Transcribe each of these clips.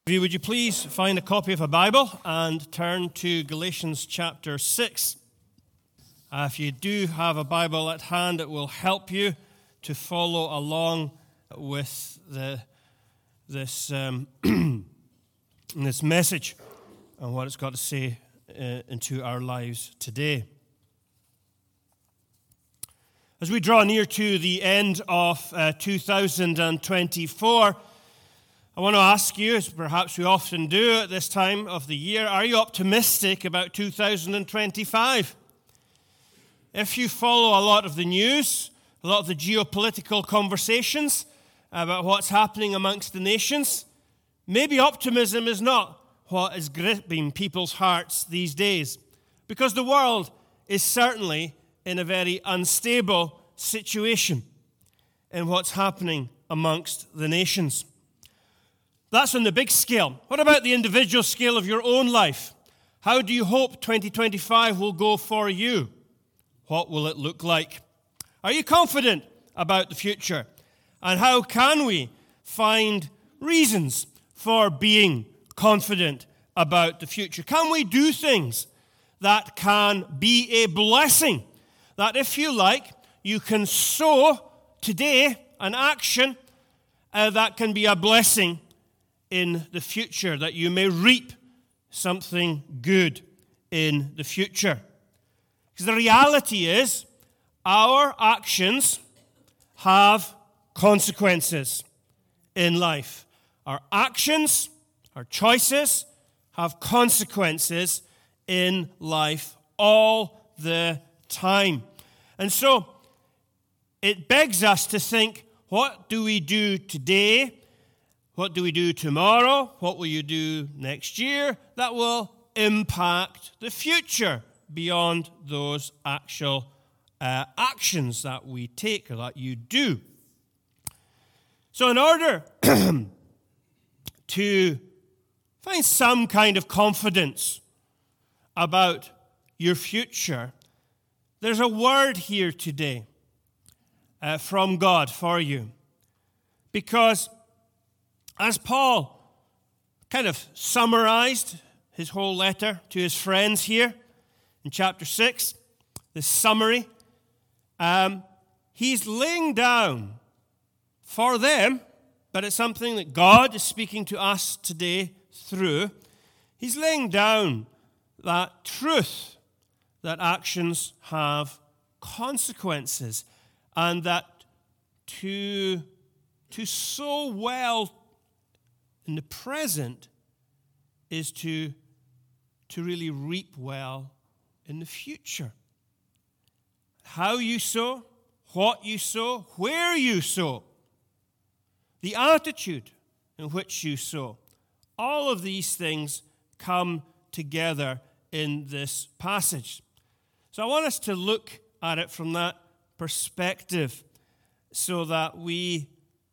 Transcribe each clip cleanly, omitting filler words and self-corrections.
Would you please find a copy of a Bible and turn to Galatians chapter 6. If you do have a Bible at hand, it will help you to follow along with this message and what it's got to say into our lives today. As we draw near to the end of 2024, I want to ask you, as perhaps we often do at this time of the year, are you optimistic about 2025? If you follow a lot of the news, a lot of the geopolitical conversations about what's happening amongst the nations, maybe optimism is not what is gripping people's hearts these days, because the world is certainly in a very unstable situation in what's happening amongst the nations. That's on the big scale. What about the individual scale of your own life? How do you hope 2025 will go for you? What will it look like? Are you confident about the future? And how can we find reasons for being confident about the future? Can we do things that can be a blessing? That, if you like, you can sow today an action that can be a blessing in the future, that you may reap something good in the future. Because the reality is, our actions have consequences in life. Our actions, our choices, have consequences in life all the time. And so, it begs us to think, what do we do today? What do we do tomorrow? What will you do next year that will impact the future beyond those actual actions that we take or that you do? So in order to find some kind of confidence about your future, there's a word here today from God for you. Because as Paul kind of summarized his whole letter to his friends here in chapter 6, this summary, he's laying down for them, but it's something that God is speaking to us today through. He's laying down that truth that actions have consequences, and that to sow well in the present is to really reap well in the future. How you sow, what you sow, where you sow, the attitude in which you sow, all of these things come together in this passage. So I want us to look at it from that perspective so that we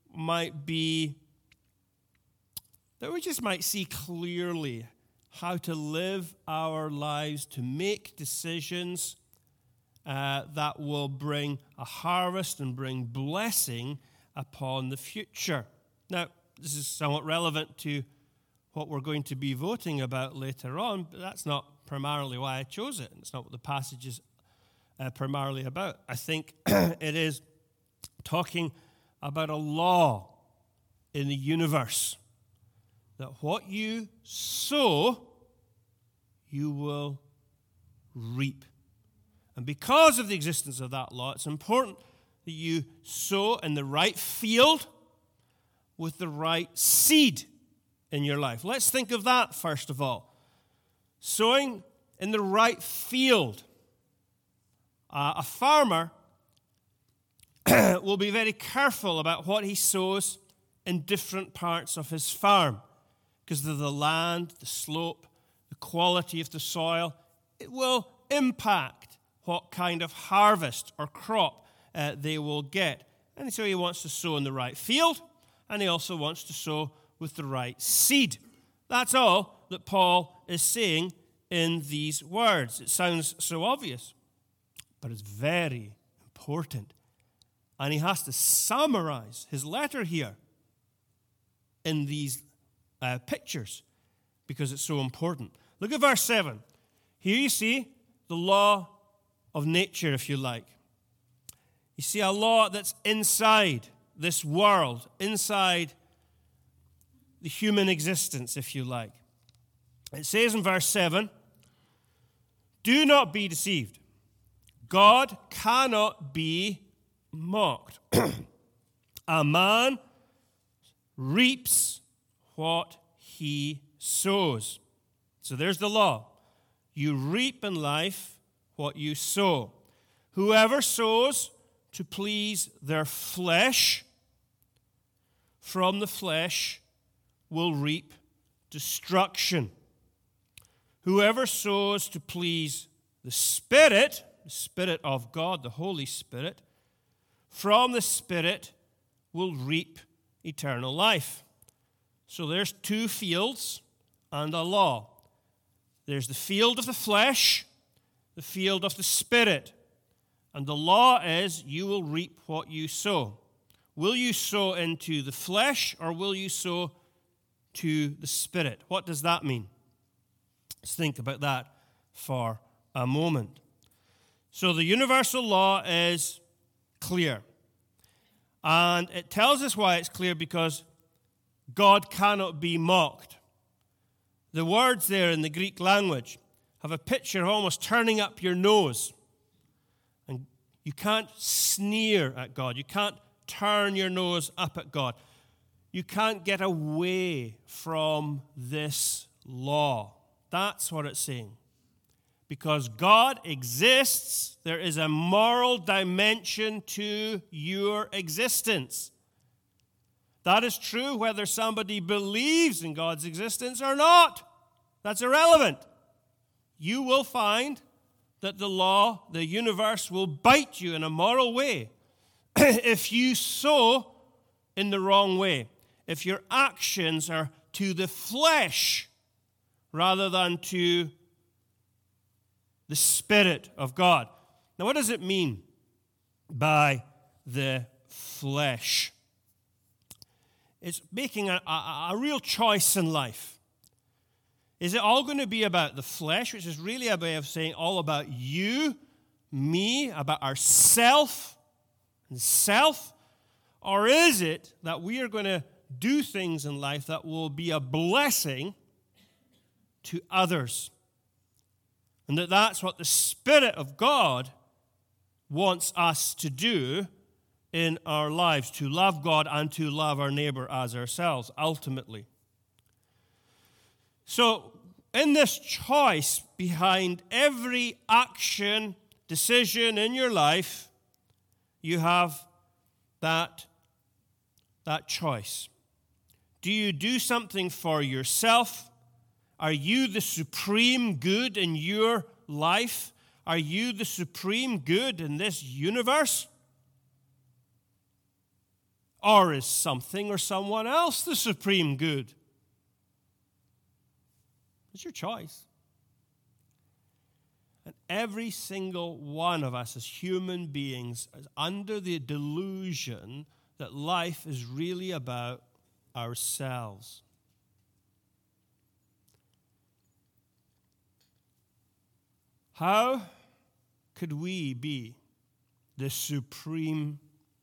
just might see clearly how to live our lives, to make decisions that will bring a harvest and bring blessing upon the future. Now, this is somewhat relevant to what we're going to be voting about later on, but that's not primarily why I chose it. It's not what the passage is primarily about. I think it is talking about a law in the universe, that what you sow, you will reap. And because of the existence of that law, it's important that you sow in the right field with the right seed in your life. Let's think of that first of all. Sowing in the right field. A farmer will be very careful about what he sows in different parts of his farm, because of the land, the slope, the quality of the soil. It will impact what kind of harvest or crop they will get. And so he wants to sow in the right field, and he also wants to sow with the right seed. That's all that Paul is saying in these words. It sounds so obvious, but it's very important. And he has to summarize his letter here in these pictures because it's so important. Look at verse 7. Here you see the law of nature, if you like. You see a law that's inside this world, inside the human existence, if you like. It says in verse 7, do not be deceived. God cannot be mocked. A man reaps what he sows. So there's the law. You reap in life what you sow. Whoever sows to please their flesh, from the flesh will reap destruction. Whoever sows to please the Spirit of God, the Holy Spirit, from the Spirit will reap eternal life. So there's two fields and a law. There's the field of the flesh, the field of the Spirit. And the law is you will reap what you sow. Will you sow into the flesh or will you sow to the Spirit? What does that mean? Let's think about that for a moment. So the universal law is clear. And it tells us why it's clear, because God cannot be mocked. The words there in the Greek language have a picture of almost turning up your nose. And you can't sneer at God. You can't turn your nose up at God. You can't get away from this law. That's what it's saying. Because God exists, there is a moral dimension to your existence. That is true whether somebody believes in God's existence or not. That's irrelevant. You will find that the law, the universe, will bite you in a moral way if you sow in the wrong way, if your actions are to the flesh rather than to the Spirit of God. Now, what does it mean by the flesh? It's making a real choice in life. Is it all going to be about the flesh, which is really a way of saying all about you, me, about ourself and self? Or is it that we are going to do things in life that will be a blessing to others? And that's what the Spirit of God wants us to do in our lives, to love God and to love our neighbor as ourselves, ultimately. So, in this choice behind every action, decision in your life, you have that choice. Do you do something for yourself? Are you the supreme good in your life? Are you the supreme good in this universe? Or is something or someone else the supreme good? It's your choice. And every single one of us as human beings is under the delusion that life is really about ourselves. How could we be the supreme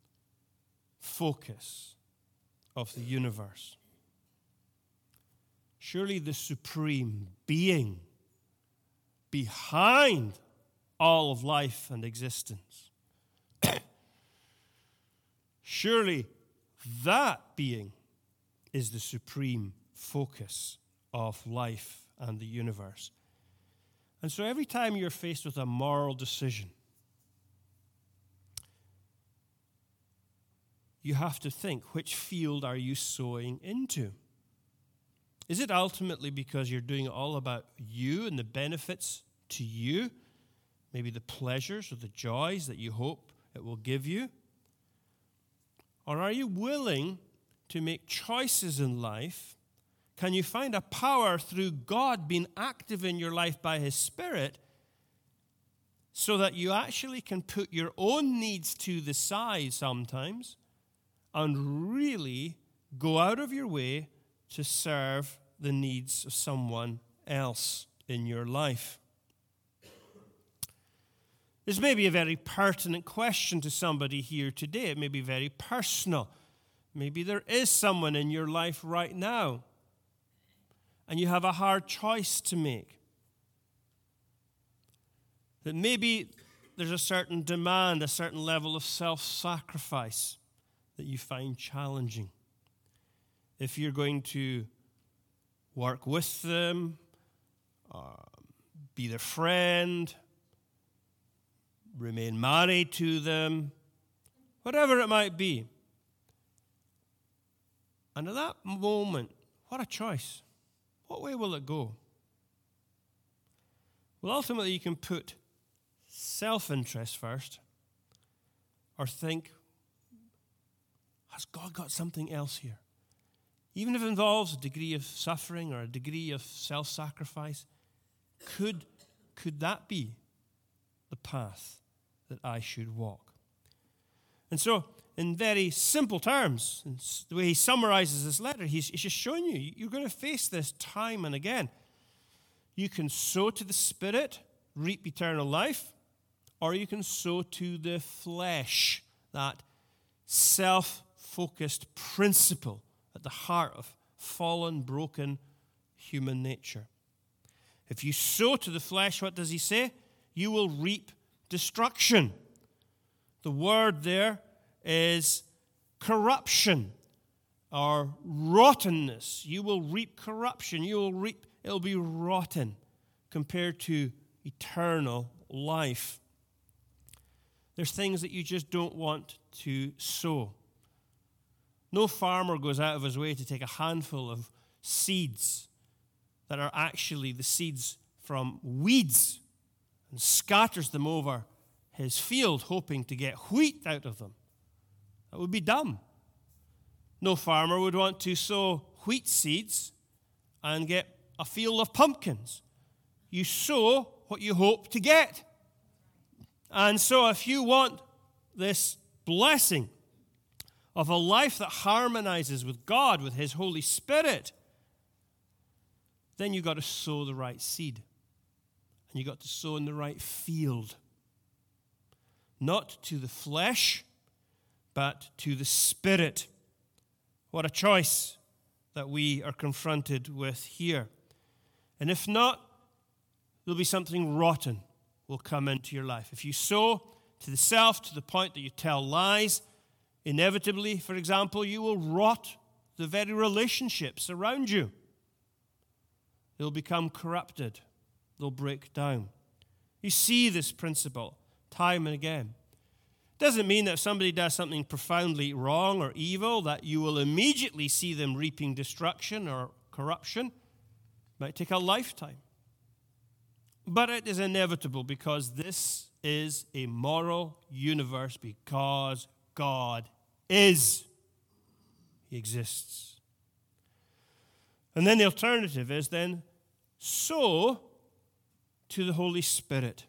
focus of the universe? Surely the supreme being behind all of life and existence. Surely that being is the supreme focus of life and the universe. And so every time you're faced with a moral decision, you have to think, which field are you sowing into? Is it ultimately because you're doing it all about you and the benefits to you? Maybe the pleasures or the joys that you hope it will give you? Or are you willing to make choices in life? Can you find a power through God being active in your life by His Spirit so that you actually can put your own needs to the side sometimes and really go out of your way to serve the needs of someone else in your life? This may be a very pertinent question to somebody here today. It may be very personal. Maybe there is someone in your life right now, and you have a hard choice to make. That maybe there's a certain demand, a certain level of self-sacrifice that you find challenging. If you're going to work with them, be their friend, remain married to them, whatever it might be. And at that moment, what a choice. What way will it go? Well, ultimately, you can put self-interest first, or think, has God got something else here? Even if it involves a degree of suffering or a degree of self-sacrifice, could that be the path that I should walk? And so, in very simple terms, the way he summarizes this letter, he's just showing you, you're going to face this time and again. You can sow to the Spirit, reap eternal life, or you can sow to the flesh, that self-focused principle at the heart of fallen, broken human nature. If you sow to the flesh, what does he say? You will reap destruction. The word there is corruption or rottenness. You will reap corruption. It'll be rotten compared to eternal life. There's things that you just don't want to sow. No farmer goes out of his way to take a handful of seeds that are actually the seeds from weeds and scatters them over his field, hoping to get wheat out of them. That would be dumb. No farmer would want to sow wheat seeds and get a field of pumpkins. You sow what you hope to get. And so if you want this blessing of a life that harmonizes with God, with his Holy Spirit, then you've got to sow the right seed. And you've got to sow in the right field. Not to the flesh, but to the Spirit. What a choice that we are confronted with here. And if not, there'll be something rotten will come into your life. If you sow to the self to the point that you tell lies, inevitably, for example, you will rot the very relationships around you. They'll become corrupted. They'll break down. You see this principle time and again. It doesn't mean that if somebody does something profoundly wrong or evil that you will immediately see them reaping destruction or corruption. It might take a lifetime. But it is inevitable because this is a moral universe because God is. He exists. And then the alternative is then sow to the Holy Spirit.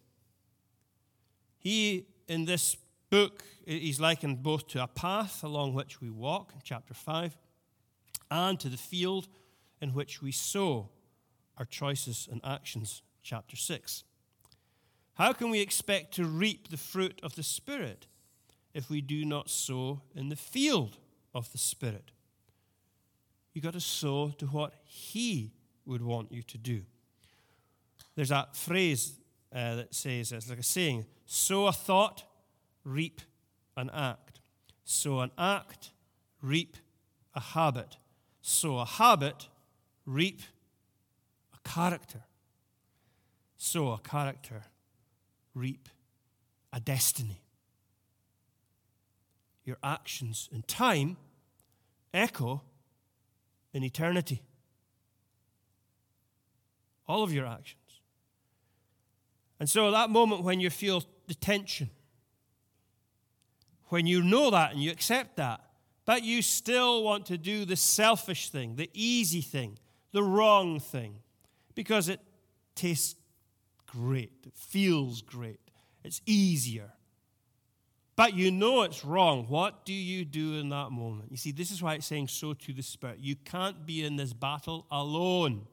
He, in this book, he's likened both to a path along which we walk, in chapter 5, and to the field in which we sow our choices and actions, chapter 6. How can we expect to reap the fruit of the Spirit if we do not sow in the field of the Spirit? You've got to sow to what He would want you to do. There's that phrase that says, it's like a saying, sow a thought, reap an act. Sow an act, reap a habit. Sow a habit, reap a character. Sow a character, reap a destiny. Your actions in time echo in eternity. All of your actions. And so at that moment when you feel the tension, when you know that and you accept that, but you still want to do the selfish thing, the easy thing, the wrong thing, because it tastes great, it feels great, it's easier. but you know it's wrong. What do you do in that moment? You see, this is why it's saying so to the Spirit. You can't be in this battle alone.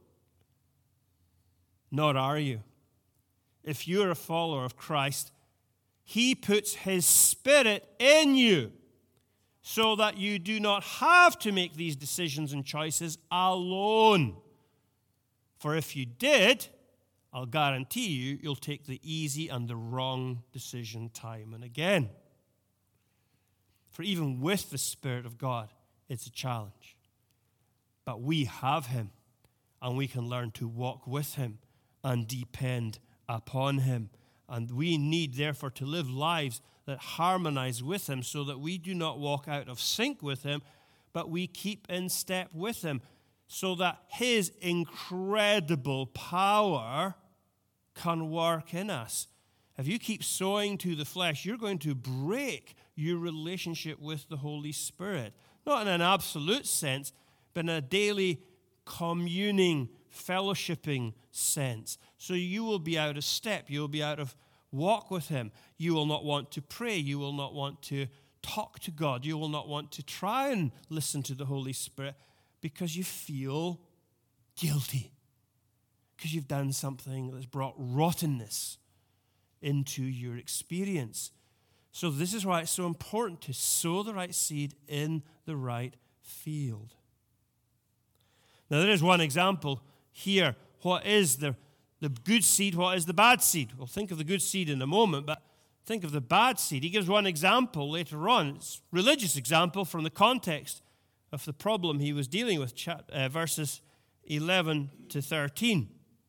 Nor are you. If you're a follower of Christ, He puts His Spirit in you so that you do not have to make these decisions and choices alone. For if you did, I'll guarantee you'll take the easy and the wrong decision time and again. For even with the Spirit of God, it's a challenge. But we have Him, and we can learn to walk with Him and depend upon Him. And we need, therefore, to live lives that harmonize with Him so that we do not walk out of sync with Him, but we keep in step with Him so that His incredible power can work in us. If you keep sowing to the flesh, you're going to break your relationship with the Holy Spirit. Not in an absolute sense, but in a daily communing, fellowshipping sense. So you will be out of step. You will be out of walk with Him. You will not want to pray. You will not want to talk to God. You will not want to try and listen to the Holy Spirit because you feel guilty. Because you've done something that's brought rottenness into your experience. So this is why it's so important to sow the right seed in the right field. Now there is one example here. What is the good seed? What is the bad seed? We'll think of the good seed in a moment, but think of the bad seed. He gives one example later on. It's a religious example from the context of the problem he was dealing with, verses 11 to 13.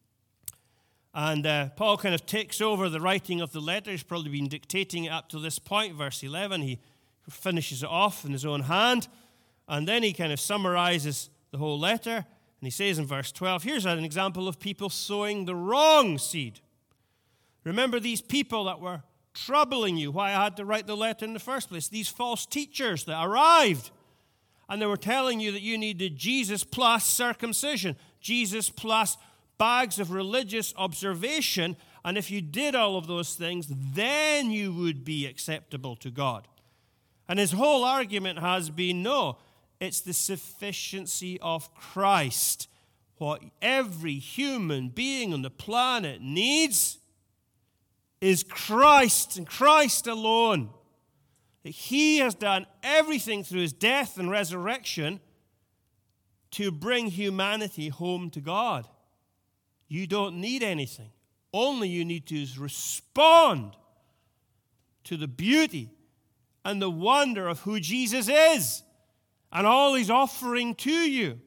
And Paul kind of takes over the writing of the letter. He's probably been dictating it up to this point, verse 11. He finishes it off in his own hand. And then he kind of summarizes the whole letter. And he says in verse 12, here's an example of people sowing the wrong seed. Remember these people that were troubling you, why I had to write the letter in the first place. These false teachers that arrived. And they were telling you that you needed Jesus plus circumcision, Jesus plus bags of religious observation, and if you did all of those things, then you would be acceptable to God. And his whole argument has been, no, it's the sufficiency of Christ. What every human being on the planet needs is Christ and Christ alone. That He has done everything through His death and resurrection to bring humanity home to God. You don't need anything. Only you need to respond to the beauty and the wonder of who Jesus is and all He's offering to you.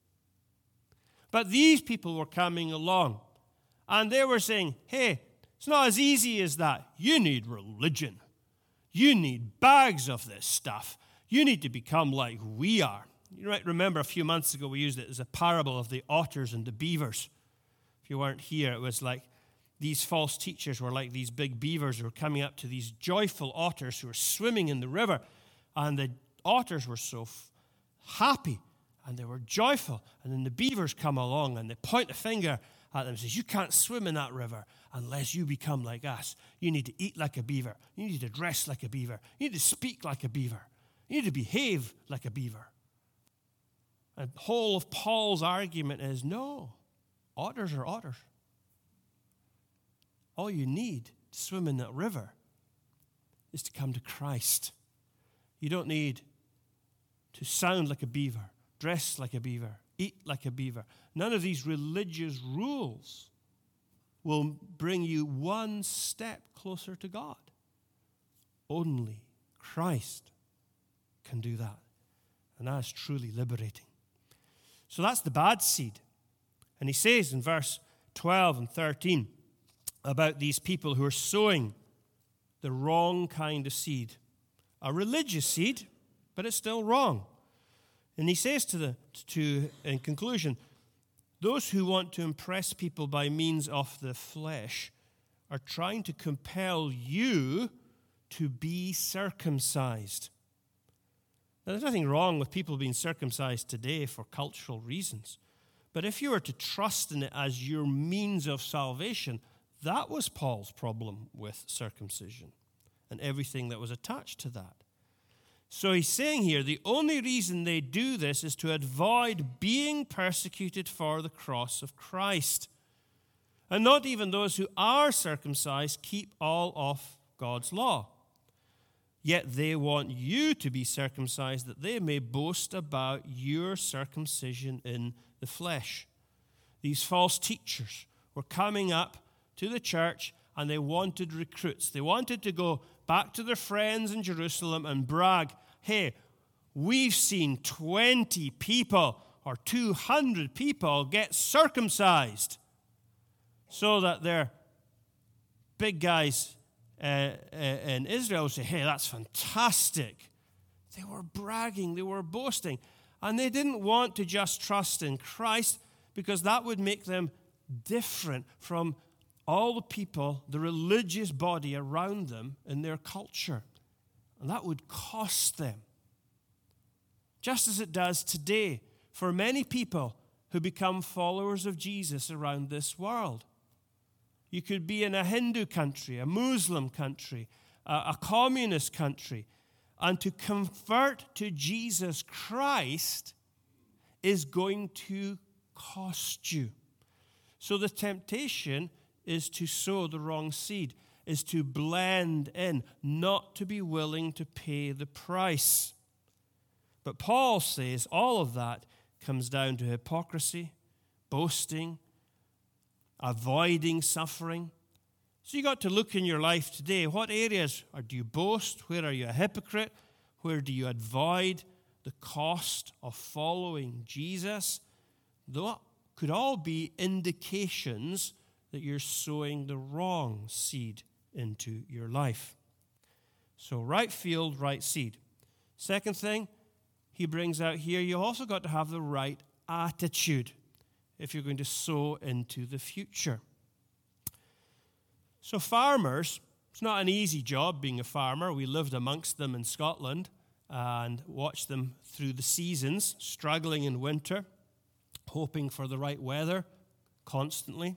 But these people were coming along and they were saying, hey, it's not as easy as that. You need religion. You need bags of this stuff. You need to become like we are. You might remember a few months ago we used it as a parable of the otters and the beavers. If you weren't here, it was like these false teachers were like these big beavers who were coming up to these joyful otters who were swimming in the river. And the otters were so happy and they were joyful. And then the beavers come along and they point a finger at them and says, you can't swim in that river unless you become like us. You need to eat like a beaver. You need to dress like a beaver. You need to speak like a beaver. You need to behave like a beaver. And the whole of Paul's argument is, no, otters are otters. All you need to swim in that river is to come to Christ. You don't need to sound like a beaver, dress like a beaver, eat like a beaver. None of these religious rules will bring you one step closer to God. Only Christ can do that. And that is truly liberating. So that's the bad seed. And he says in verse 12 and 13 about these people who are sowing the wrong kind of seed. A religious seed, but it's still wrong. And he says in conclusion, those who want to impress people by means of the flesh are trying to compel you to be circumcised. Now, there's nothing wrong with people being circumcised today for cultural reasons. But if you were to trust in it as your means of salvation, that was Paul's problem with circumcision. and everything that was attached to that. So he's saying here, the only reason they do this is to avoid being persecuted for the cross of Christ. And not even those who are circumcised keep all of God's law. Yet they want you to be circumcised, that they may boast about your circumcision in the flesh. These false teachers were coming up to the church, and they wanted recruits. They wanted to go back to their friends in Jerusalem and brag, hey, we've seen 20 people or 200 people get circumcised, so that their big guys in Israel would say, hey, that's fantastic. They were bragging, they were boasting. And they didn't want to just trust in Christ, because that would make them different from all the people, the religious body around them in their culture. And that would cost them. Just as it does today for many people who become followers of Jesus around this world. You could be in a Hindu country, a Muslim country, a communist country, and to convert to Jesus Christ is going to cost you. So the temptation is to sow the wrong seed, is to blend in, not to be willing to pay the price. But Paul says all of that comes down to hypocrisy, boasting, avoiding suffering. So you got to look in your life today. What areas do you boast? Where are you a hypocrite? Where do you avoid the cost of following Jesus? That could all be indications that you're sowing the wrong seed into your life. So right field, right seed. Second thing he brings out here, you also got to have the right attitude if you're going to sow into the future. So farmers, it's not an easy job being a farmer. We lived amongst them in Scotland and watched them through the seasons, struggling in winter, hoping for the right weather constantly.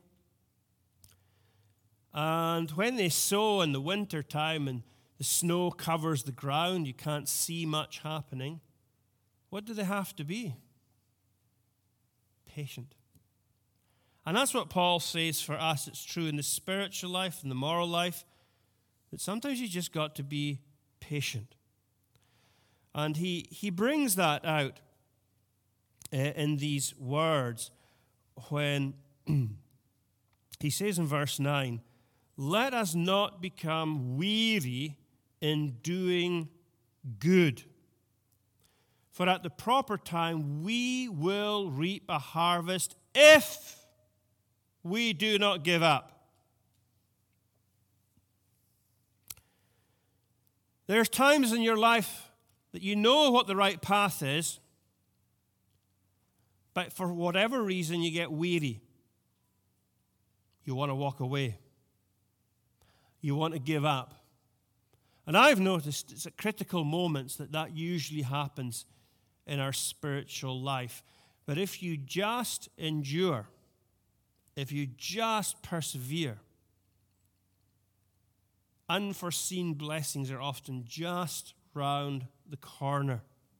And when they sow in the winter time and the snow covers the ground, you can't see much happening, what do they have to be? Patient. And that's what Paul says for us. It's true in the spiritual life and the moral life, that sometimes you just got to be patient. And he brings that out in these words when he says in verse 9, let us not become weary in doing good, for at the proper time we will reap a harvest if we do not give up. There's times in your life that you know what the right path is, but for whatever reason you get weary. You want to walk away. You want to give up. And I've noticed it's at critical moments that usually happens in our spiritual life. But if you just endure, if you just persevere, unforeseen blessings are often just round the corner.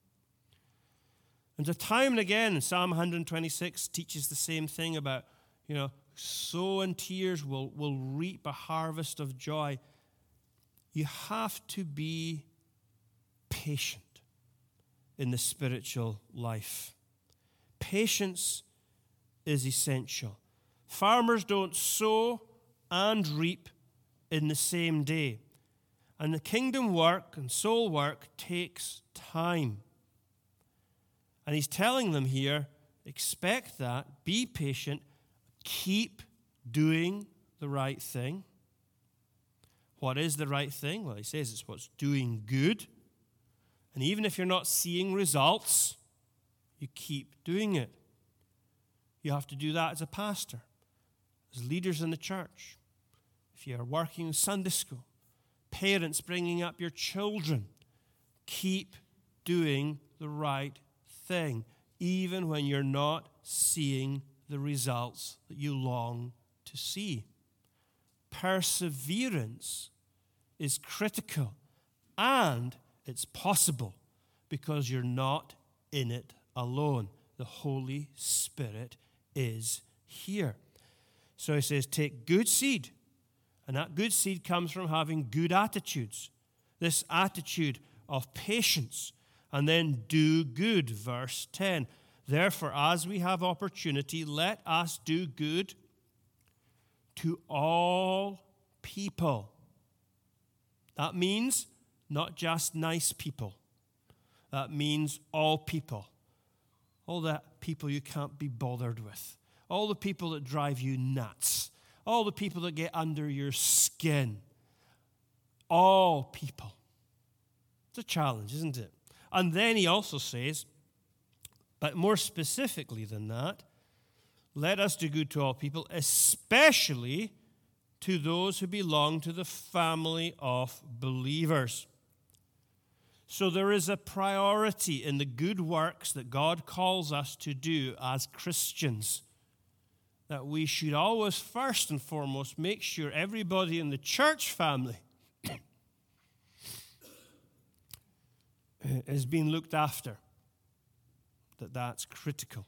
And time and again, Psalm 126 teaches the same thing about, sow in tears will reap a harvest of joy. You have to be patient in the spiritual life. Patience is essential. Farmers don't sow and reap in the same day. And the kingdom work and soul work takes time. And he's telling them here, expect that, be patient, keep doing the right thing. What is the right thing? Well, he says it's what's doing good. And even if you're not seeing results, you keep doing it. You have to do that as a pastor, as leaders in the church. If you're working in Sunday school, parents bringing up your children, keep doing the right thing, even when you're not seeing the results that you long to see. Perseverance is critical, and it's possible because you're not in it alone. The Holy Spirit is here. So he says, take good seed. And that good seed comes from having good attitudes. This attitude of patience. And then do good, verse 10. Therefore, as we have opportunity, let us do good to all people. That means not just nice people. That means all people. All the people you can't be bothered with. All the people that drive you nuts. All the people that get under your skin. All people. It's a challenge, isn't it? And then he also says, but more specifically than that, let us do good to all people, especially to those who belong to the family of believers. So there is a priority in the good works that God calls us to do as Christians, that we should always, first and foremost, make sure everybody in the church family is being looked after, that's critical.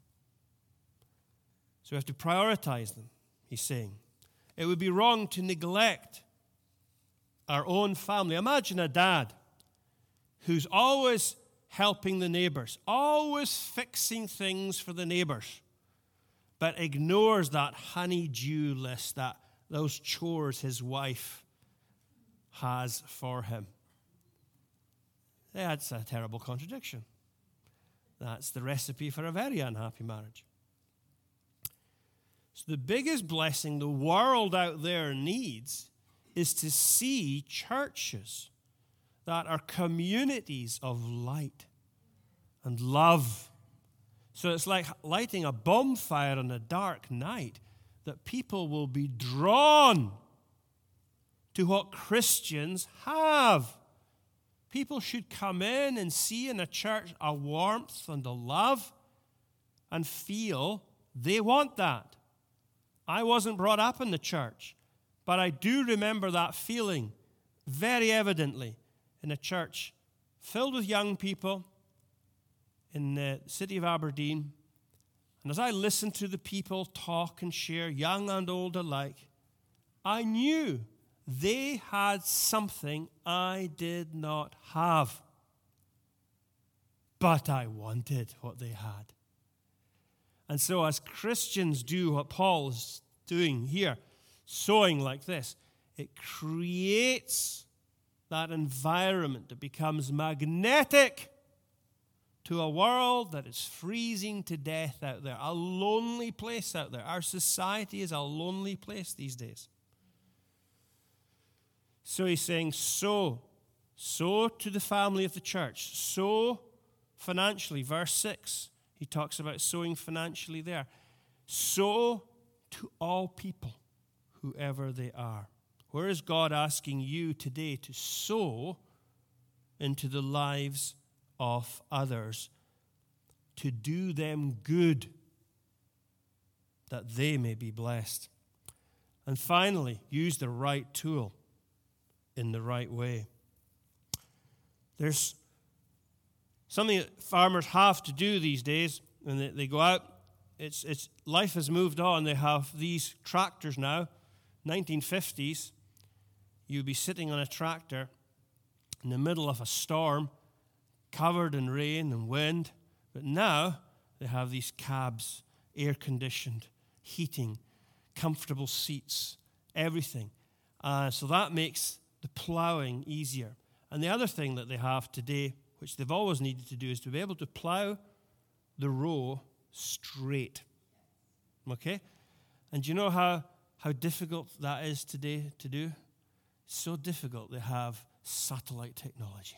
So we have to prioritize them, he's saying. It would be wrong to neglect our own family. Imagine a dad who's always helping the neighbors, always fixing things for the neighbors, but ignores that honey-dew list, those chores his wife has for him. That's a terrible contradiction. That's the recipe for a very unhappy marriage. So the biggest blessing the world out there needs is to see churches that are communities of light and love. So it's like lighting a bonfire on a dark night, that people will be drawn to what Christians have. People should come in and see in a church a warmth and a love and feel they want that. I wasn't brought up in the church, but I do remember that feeling very evidently in a church filled with young people in the city of Aberdeen. And as I listened to the people talk and share, young and old alike, I knew they had something I did not have. But I wanted what they had. And so as Christians do what Paul is doing here, sowing like this, it creates that environment that becomes magnetic to a world that is freezing to death out there, a lonely place out there. Our society is a lonely place these days. So he's saying, sow to the family of the church, sow financially. Verse 6, he talks about sowing financially there. Sow to all people, whoever they are. Where is God asking you today to sow into the lives of others, to do them good, that they may be blessed? And finally, use the right tool in the right way. There's something that farmers have to do these days when they go out. It's life has moved on. They have these tractors now. 1950s, you'd be sitting on a tractor in the middle of a storm, covered in rain and wind. But now they have these cabs, air-conditioned, heating, comfortable seats, everything. So that makes the plowing easier. And the other thing that they have today, which they've always needed to do, is to be able to plow the row straight. Okay? And do you know how difficult that is today to do? It's so difficult they have satellite technology.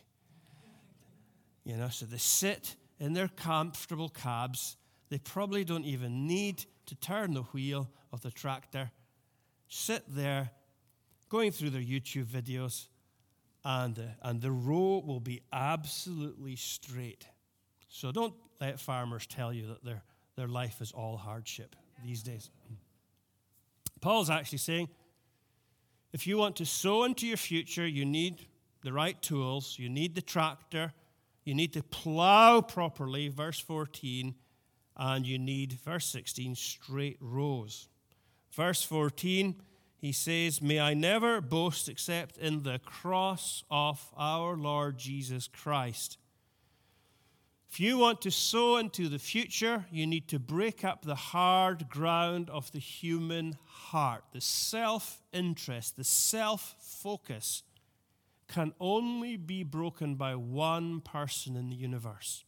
So they sit in their comfortable cabs. They probably don't even need to turn the wheel of the tractor. Sit there, going through their YouTube videos, and the row will be absolutely straight. So don't let farmers tell you that their life is all hardship these days. Paul's actually saying, If you want to sow into your future, you need the right tools. You need the tractor. You need to plow properly, verse 14. And you need, verse 16, straight rows. Verse 14, he says, may I never boast except in the cross of our Lord Jesus Christ. If you want to sow into the future, you need to break up the hard ground of the human heart. The self-interest, the self-focus can only be broken by one person in the universe.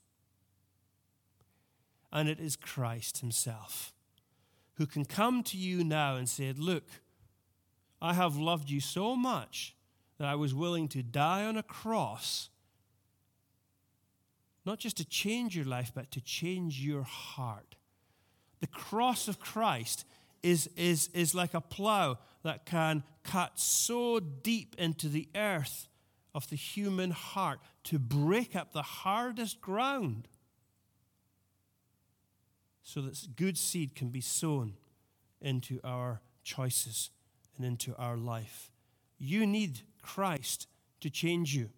And it is Christ himself, who can come to you now and say, look, I have loved you so much that I was willing to die on a cross, not just to change your life, but to change your heart. The cross of Christ is like a plow that can cut so deep into the earth of the human heart to break up the hardest ground so that good seed can be sown into our choices and into our life. You need Christ to change you.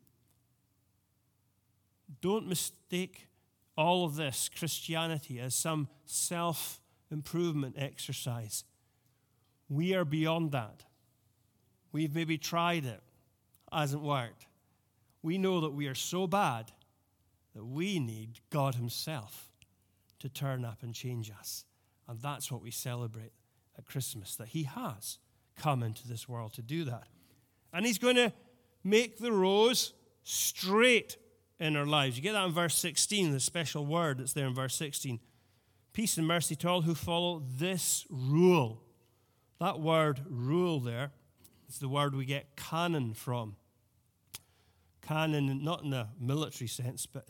Don't mistake all of this Christianity as some self-improvement exercise. We are beyond that. We've maybe tried it. Hasn't worked. We know that we are so bad that we need God himself to turn up and change us. And that's what we celebrate at Christmas, that he has come into this world to do that. And he's going to make the rows straight in our lives. You get that in verse 16, the special word that's there in verse 16. Peace and mercy to all who follow this rule. That word rule there is the word we get canon from. Canon, not in a military sense, but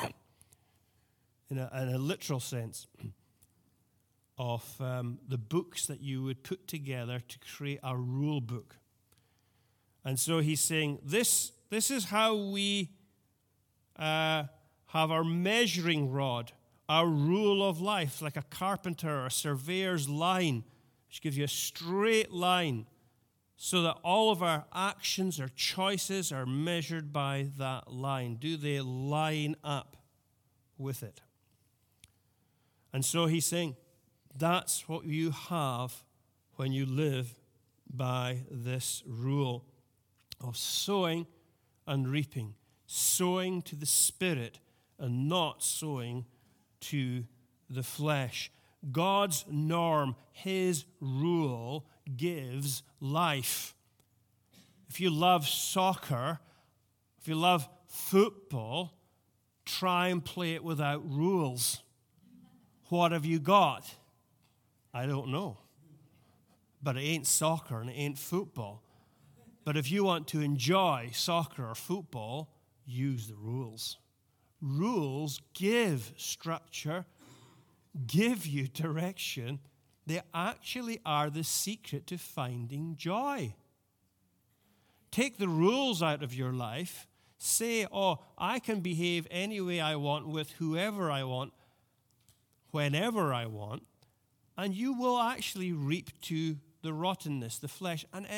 in a literal sense of the books that you would put together to create a rule book. And so he's saying, this is how we have our measuring rod, our rule of life, like a carpenter or a surveyor's line, which gives you a straight line so that all of our actions, our choices are measured by that line. Do they line up with it? And so he's saying, that's what you have when you live by this rule of sowing and reaping. Sowing to the Spirit and not sowing to the flesh. God's norm, his rule, gives life. If you love soccer, if you love football, try and play it without rules. What have you got? I don't know. But it ain't soccer and it ain't football. But if you want to enjoy soccer or football, use the rules. Rules give structure, give you direction. They actually are the secret to finding joy. Take the rules out of your life. Say, I can behave any way I want with whoever I want, whenever I want, and you will actually reap to the rottenness, the flesh, and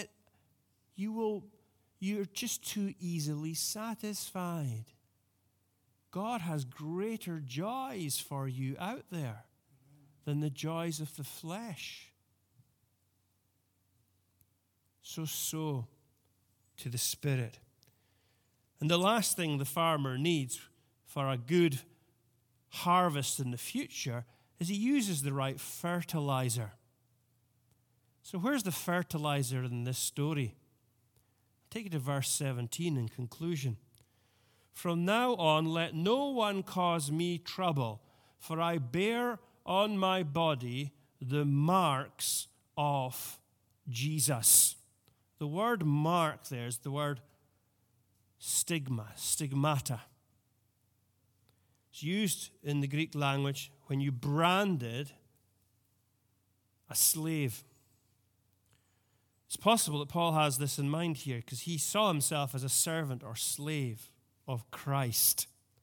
you're just too easily satisfied. God has greater joys for you out there than the joys of the flesh. So sow to the Spirit. And the last thing the farmer needs for a good harvest in the future is he uses the right fertilizer. So where's the fertilizer in this story? Take it to verse 17 in conclusion. From now on, let no one cause me trouble, for I bear on my body the marks of Jesus. The word mark there is the word stigmata. It's used in the Greek language when you branded a slave. It's possible that Paul has this in mind here because he saw himself as a servant or slave of Christ.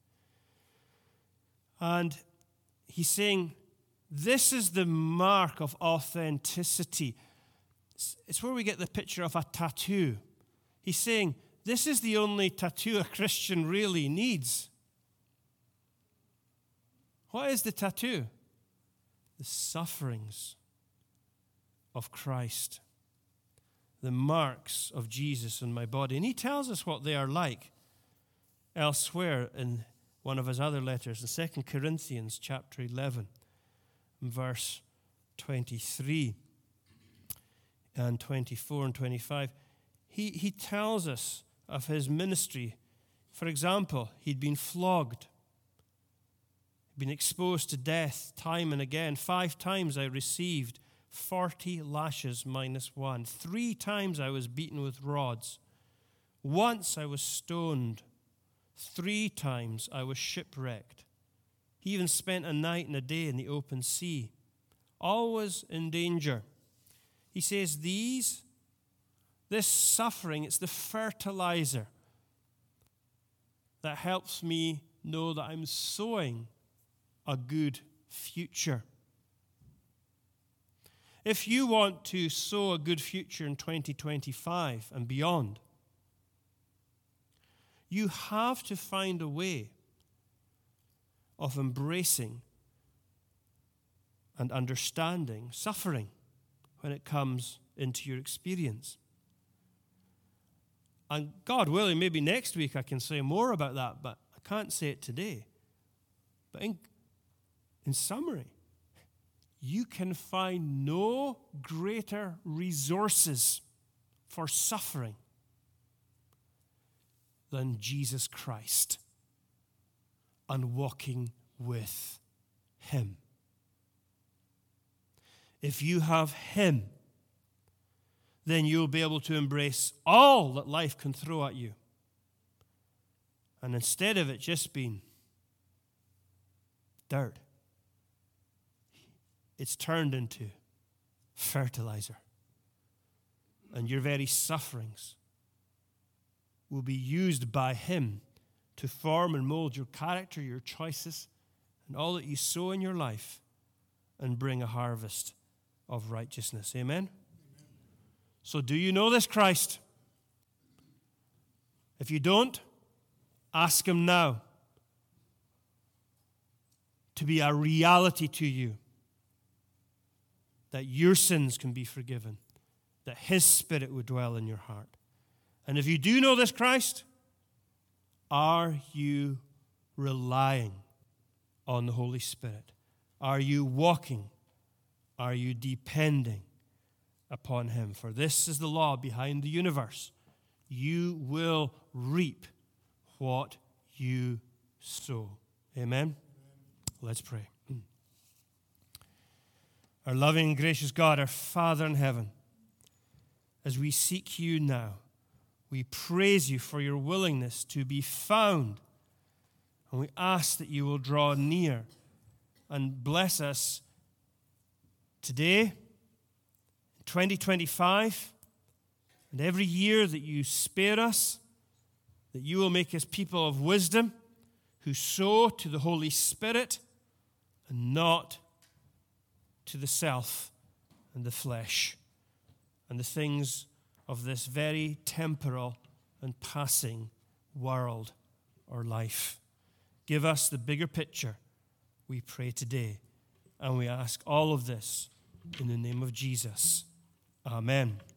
And he's saying, this is the mark of authenticity. It's where we get the picture of a tattoo. He's saying, this is the only tattoo a Christian really needs. What is the tattoo? The sufferings of Christ. The marks of Jesus on my body. And he tells us what they are like elsewhere in one of his other letters, in 2 Corinthians chapter 11, verse 23 and 24 and 25. He tells us of his ministry. For example, he'd been flogged, been exposed to death time and again. 5 times I received 40 lashes minus 1. 3 times I was beaten with rods. Once I was stoned. 3 times I was shipwrecked. He even spent a night and a day in the open sea, always in danger. He says this suffering, it's the fertilizer that helps me know that I'm sowing a good future. If you want to sow a good future in 2025 and beyond, you have to find a way of embracing and understanding suffering when it comes into your experience. And God willing, maybe next week I can say more about that, but I can't say it today. But in summary, you can find no greater resources for suffering than Jesus Christ and walking with him. If you have him, then you'll be able to embrace all that life can throw at you. And instead of it just being dirt, it's turned into fertilizer. And your very sufferings will be used by him to form and mold your character, your choices, and all that you sow in your life and bring a harvest of righteousness. Amen? So do you know this Christ? If you don't, ask him now to be a reality to you, that your sins can be forgiven, that his Spirit would dwell in your heart. And if you do know this Christ, are you relying on the Holy Spirit? Are you walking? Are you depending upon him? For this is the law behind the universe. You will reap what you sow. Amen? Let's pray. Our loving and gracious God, our Father in heaven, as we seek you now, we praise you for your willingness to be found. And we ask that you will draw near and bless us today, 2025, and every year that you spare us, that you will make us people of wisdom who sow to the Holy Spirit and not to the self and the flesh and the things of this very temporal and passing world or life. Give us the bigger picture, we pray today. And we ask all of this in the name of Jesus. Amen.